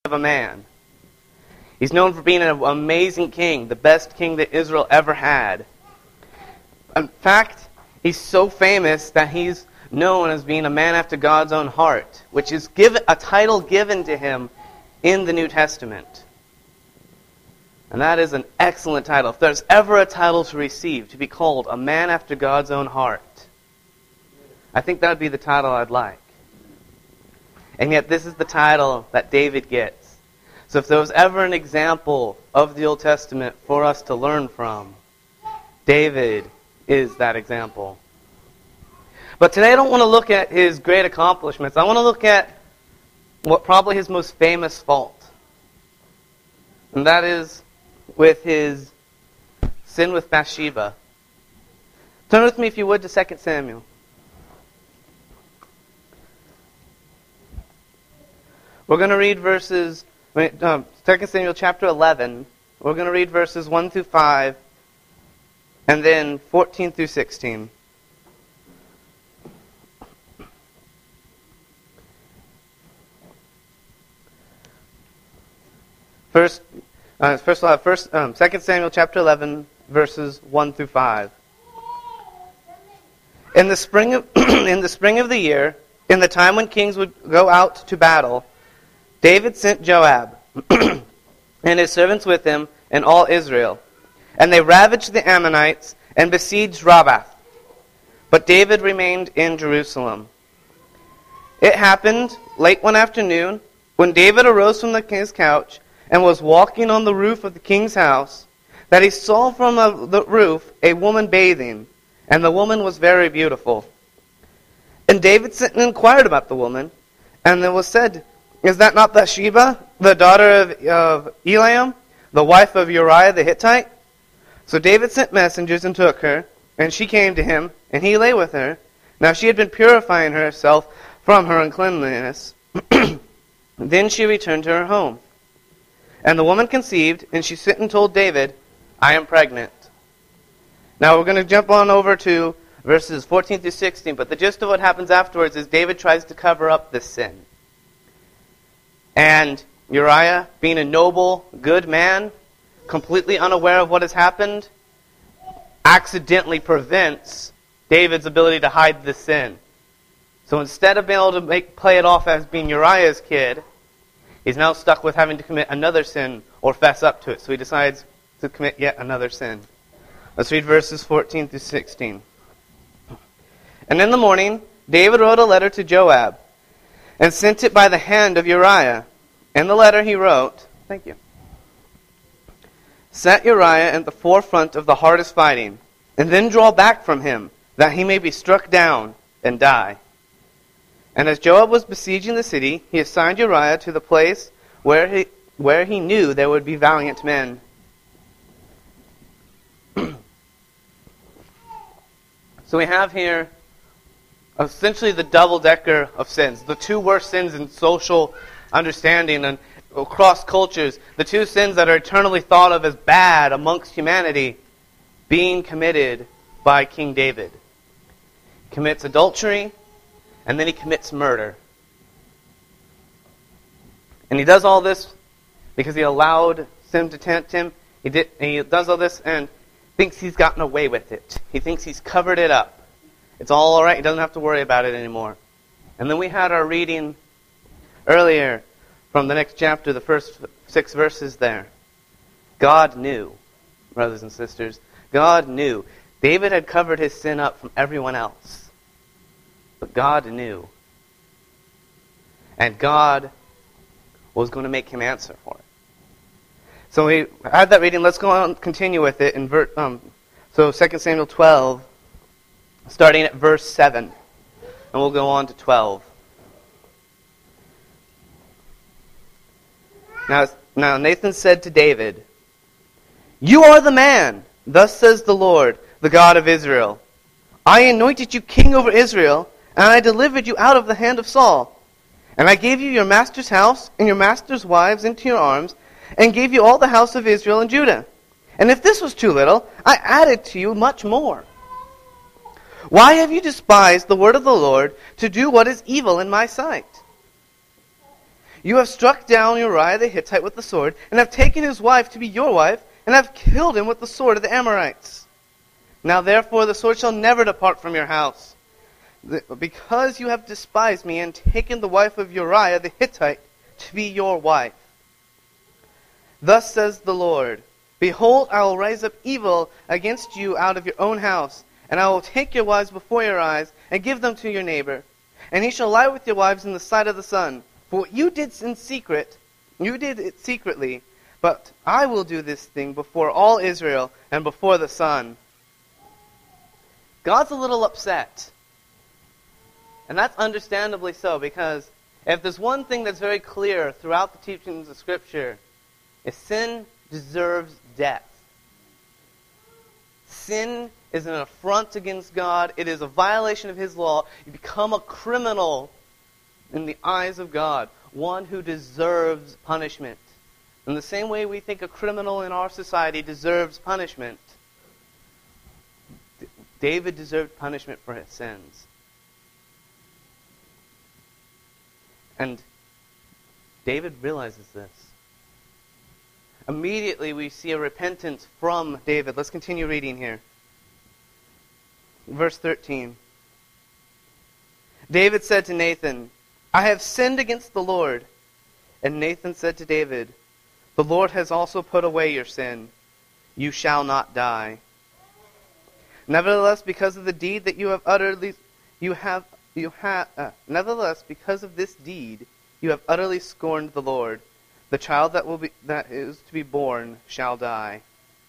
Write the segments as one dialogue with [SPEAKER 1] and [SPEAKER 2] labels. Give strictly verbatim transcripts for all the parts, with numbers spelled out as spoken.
[SPEAKER 1] of a man. He's known for being an amazing king, the best king that Israel ever had. In fact, he's so famous that he's known as being a man after God's own heart, which is given, a title given to him in the New Testament. And that is an excellent title. If there's ever a title to receive, to be called a man after God's own heart, I think that would be the title I'd like. And yet this is the title that David gets. So if there was ever an example of the Old Testament for us to learn from, David is that example. But today I don't want to look at his great accomplishments. I want to look at what probably his most famous fault. And that is with his sin with Bathsheba. Turn with me, if you would, to Second Samuel. We're going to read verses, um, Second Samuel chapter eleven. We're going to read verses one through five, and then fourteen through sixteen. First, uh, first of all, first, um, Second Samuel chapter eleven, verses one through five. In the spring of in the spring of the year, in the time when kings would go out to battle, David sent Joab and his servants with him and all Israel, and they ravaged the Ammonites and besieged Rabbah. But David remained in Jerusalem. It happened late one afternoon, when David arose from the king's couch and was walking on the roof of the king's house, that he saw from the roof a woman bathing, and the woman was very beautiful. And David sent and inquired about the woman, and it was said, "Is that not Bathsheba, the daughter of, of Eliam, the wife of Uriah the Hittite?" So David sent messengers and took her, and she came to him, and he lay with her. Now she had been purifying herself from her uncleanliness. Then she returned to her home. And the woman conceived, and she sent and told David, "I am pregnant." Now we're going to jump on over to verses fourteen through sixteen, but the gist of what happens afterwards is David tries to cover up this sin. And Uriah, being a noble, good man, completely unaware of what has happened, accidentally prevents David's ability to hide the sin. So instead of being able to make, play it off as being Uriah's kid, he's now stuck with having to commit another sin or fess up to it. So he decides to commit yet another sin. Let's read verses fourteen through sixteen. And in the morning, David wrote a letter to Joab, and sent it by the hand of Uriah. In the letter he wrote, thank you, "Set Uriah at the forefront of the hardest fighting, and then draw back from him, that he may be struck down and die." And as Joab was besieging the city, he assigned Uriah to the place where he, where he knew there would be valiant men. So we have here essentially the double-decker of sins, the two worst sins in social understanding and across cultures, the two sins that are eternally thought of as bad amongst humanity, being committed by King David. He commits adultery, and then he commits murder. And he does all this because he allowed sin to tempt him. He did. And he does all this and thinks he's gotten away with it. He thinks he's covered it up. It's all all right. He doesn't have to worry about it anymore. And then we had our reading earlier from the next chapter, the first six verses there. God knew, brothers and sisters. God knew. David had covered his sin up from everyone else. But God knew. And God was going to make him answer for it. So we had that reading. Let's go on and continue with it. In ver- um, so Second Samuel twelve, starting at verse seven. And we'll go on to twelve. Now, now Nathan said to David, "You are the man, thus says the Lord, the God of Israel. I anointed you king over Israel, and I delivered you out of the hand of Saul. And I gave you your master's house and your master's wives into your arms, and gave you all the house of Israel and Judah. And if this was too little, I added to you much more. Why have you despised the word of the Lord to do what is evil in my sight? You have struck down Uriah the Hittite with the sword, and have taken his wife to be your wife, and have killed him with the sword of the Amorites. Now therefore the sword shall never depart from your house, because you have despised me and taken the wife of Uriah the Hittite to be your wife. Thus says the Lord, Behold, I will raise up evil against you out of your own house, and I will take your wives before your eyes, and give them to your neighbor. And he shall lie with your wives in the sight of the sun. For what you did in secret, you did it secretly, but I will do this thing before all Israel and before the sun. God's a little upset. And that's understandably so, because if there's one thing that's very clear throughout the teachings of Scripture, is sin deserves death. Sin is an affront against God. It is a violation of His law. You become a criminal in the eyes of God, one who deserves punishment. In the same way we think a criminal in our society deserves punishment, David deserved punishment for his sins. And David realizes this. Immediately we see a repentance from David. Let's continue reading here. Verse thirteen. David said to Nathan, I have sinned against the Lord. And Nathan said to David, The Lord has also put away your sin. You shall not die. Nevertheless, because of the deed that you have utterly, you have, you have, uh, nevertheless, because of this deed, you have utterly scorned the Lord. The child that will be, that is to be born shall die.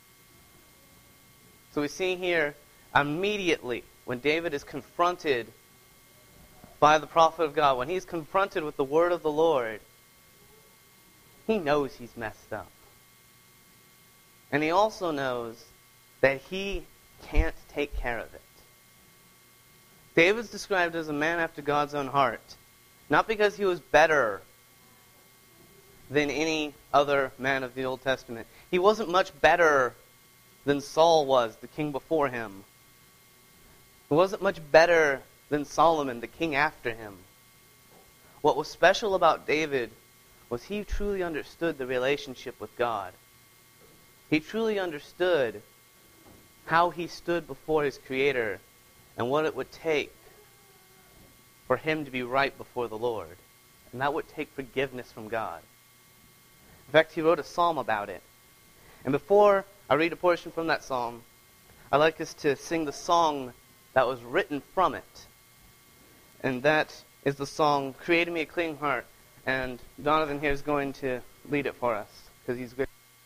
[SPEAKER 1] So we see here, immediately, when David is confronted by the prophet of God, when he's confronted with the word of the Lord, he knows he's messed up. And he also knows that he can't take care of it. David's described as a man after God's own heart, not because he was better than any other man of the Old Testament. He wasn't much better than Saul was, the king before him. He wasn't much better than Solomon, the king after him. What was special about David was he truly understood the relationship with God. He truly understood how he stood before his Creator and what it would take for him to be right before the Lord. And that would take forgiveness from God. In fact, he wrote a psalm about it. And before I read a portion from that psalm, I'd like us to sing the song that was written from it. And that is the song, Create in Me a Clean Heart. And Donovan here is going to lead it for us, because he's good.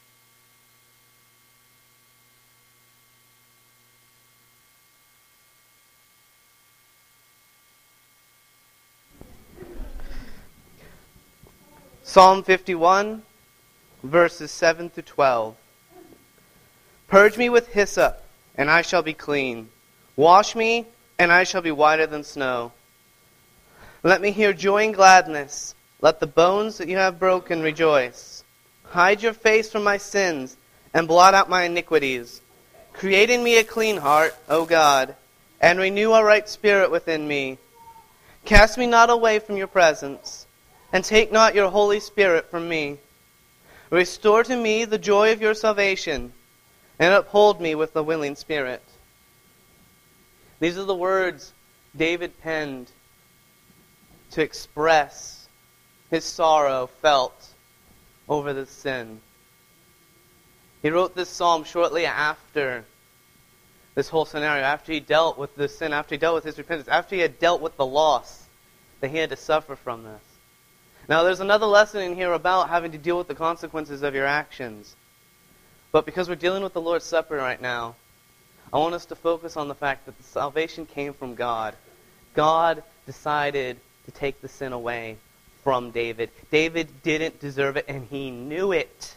[SPEAKER 1] Psalm fifty-one, verses seven through twelve. Purge me with hyssop, and I shall be clean. Wash me, and I shall be whiter than snow. Let me hear joy and gladness. Let the bones that you have broken rejoice. Hide your face from my sins, and blot out my iniquities. Create in me a clean heart, O God, and renew a right spirit within me. Cast me not away from your presence, and take not your Holy Spirit from me. Restore to me the joy of your salvation, and uphold me with a willing spirit. These are the words David penned to express his sorrow felt over this sin. He wrote this psalm shortly after this whole scenario, after he dealt with this sin, after he dealt with his repentance, after he had dealt with the loss that he had to suffer from this. Now, there's another lesson in here about having to deal with the consequences of your actions. But because we're dealing with the Lord's Supper right now, I want us to focus on the fact that the salvation came from God. God decided to take the sin away from David. David didn't deserve it, and he knew it.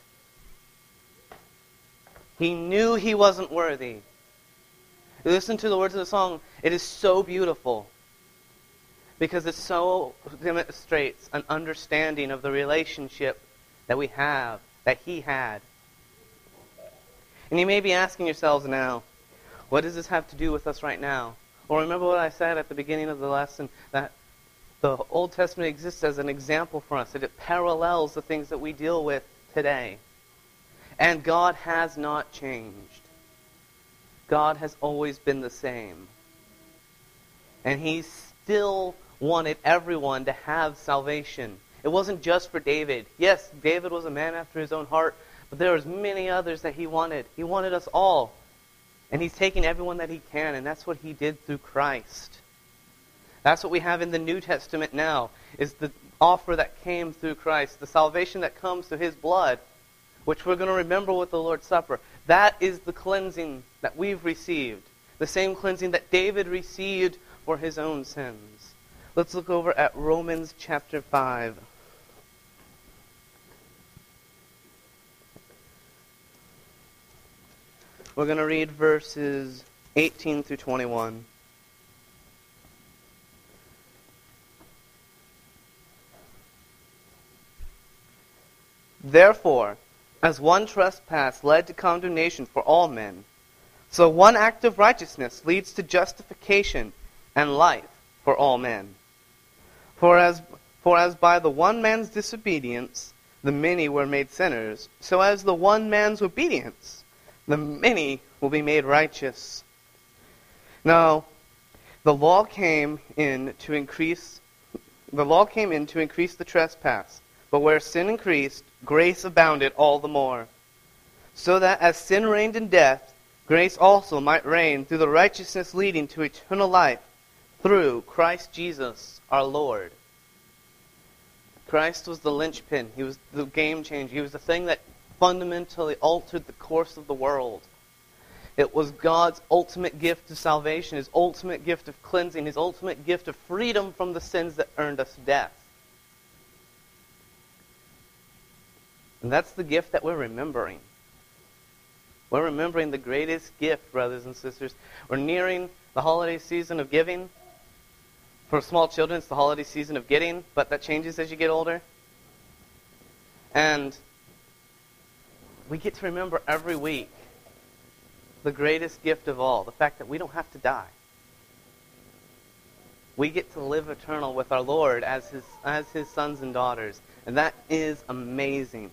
[SPEAKER 1] He knew he wasn't worthy. Listen to the words of the song. It is so beautiful, because it so demonstrates an understanding of the relationship that we have, that he had. And you may be asking yourselves now, what does this have to do with us right now? Well, remember what I said at the beginning of the lesson, that The Old Testament exists as an example for us, that it parallels the things that we deal with today. And God has not changed. God has always been the same. And He still wanted everyone to have salvation. It wasn't just for David. Yes, David was a man after his own heart, but there was many others that He wanted. He wanted us all. And He's taking everyone that He can, and that's what He did through Christ. That's what we have in the New Testament now, is the offer that came through Christ, the salvation that comes through His blood, which we're going to remember with the Lord's Supper. That is the cleansing that we've received, the same cleansing that David received for his own sins. Let's look over at Romans chapter five. We're going to read verses eighteen through twenty-one. Therefore, as one trespass led to condemnation for all men, so one act of righteousness leads to justification and life for all men. For as, for as by the one man's disobedience the many were made sinners, so as the one man's obedience the many will be made righteous. Now, the law came in to increase the law came in to increase the trespass, but where sin increased, grace abounded all the more. So that as sin reigned in death, grace also might reign through the righteousness leading to eternal life, through Christ Jesus our Lord. Christ was the linchpin. He was the game changer. He was the thing that fundamentally altered the course of the world. It was God's ultimate gift of salvation, His ultimate gift of cleansing, His ultimate gift of freedom from the sins that earned us death. And that's the gift that we're remembering. We're remembering the greatest gift, brothers and sisters. We're nearing the holiday season of giving. For small children, it's the holiday season of getting, but that changes as you get older. And we get to remember every week the greatest gift of all, the fact that we don't have to die. We get to live eternal with our Lord as His, as His sons and daughters. And that is amazing.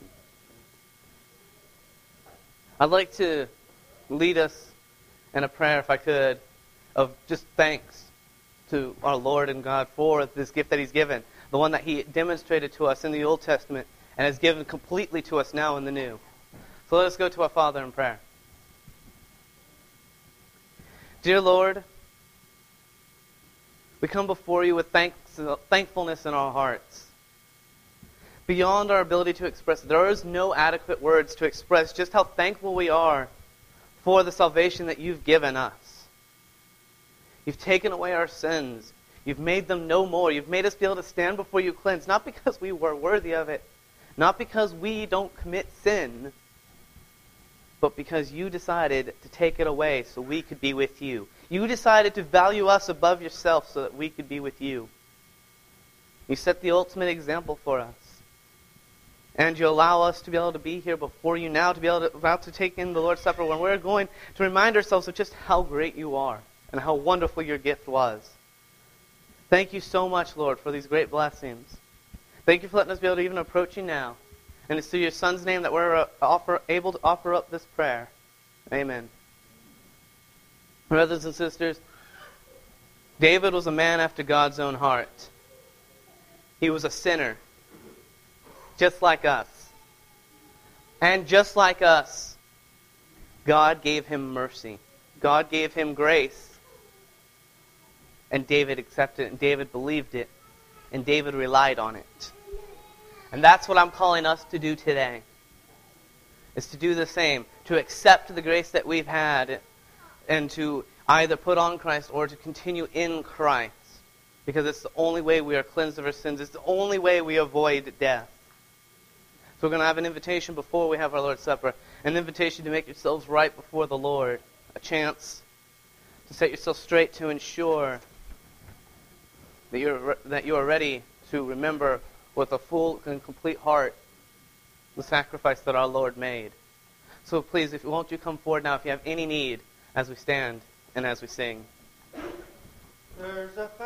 [SPEAKER 1] I'd like to lead us in a prayer, if I could, of just thanks to our Lord and God for this gift that He's given, the one that He demonstrated to us in the Old Testament and has given completely to us now in the New. So let us go to our Father in prayer. Dear Lord, we come before You with thanks, thankfulness in our hearts. Beyond our ability to express, there is no adequate words to express just how thankful we are for the salvation that You've given us. You've taken away our sins. You've made them no more. You've made us be able to stand before You cleansed, not because we were worthy of it, not because we don't commit sin, but because You decided to take it away so we could be with You. You decided to value us above Yourself so that we could be with You. You set the ultimate example for us. And You allow us to be able to be here before You now, to be able to, about to take in the Lord's Supper, when we're going to remind ourselves of just how great You are and how wonderful Your gift was. Thank You so much, Lord, for these great blessings. Thank You for letting us be able to even approach You now. And it's through Your Son's name that we're uh, offer, able to offer up this prayer. Amen. Brothers and sisters, David was a man after God's own heart. He was a sinner, just like us. And just like us, God gave him mercy. God gave him grace. And David accepted it, and David believed it, and David relied on it. And that's what I'm calling us to do today, is to do the same, to accept the grace that we've had, and to either put on Christ or to continue in Christ, because it's the only way we are cleansed of our sins. It's the only way we avoid death. So we're going to have an invitation before we have our Lord's Supper, an invitation to make yourselves right before the Lord, a chance to set yourself straight to ensure that you're that you are ready to remember with a full and complete heart the sacrifice that our Lord made. So please, if won't you come forward now if you have any need as we stand and as we sing. There's a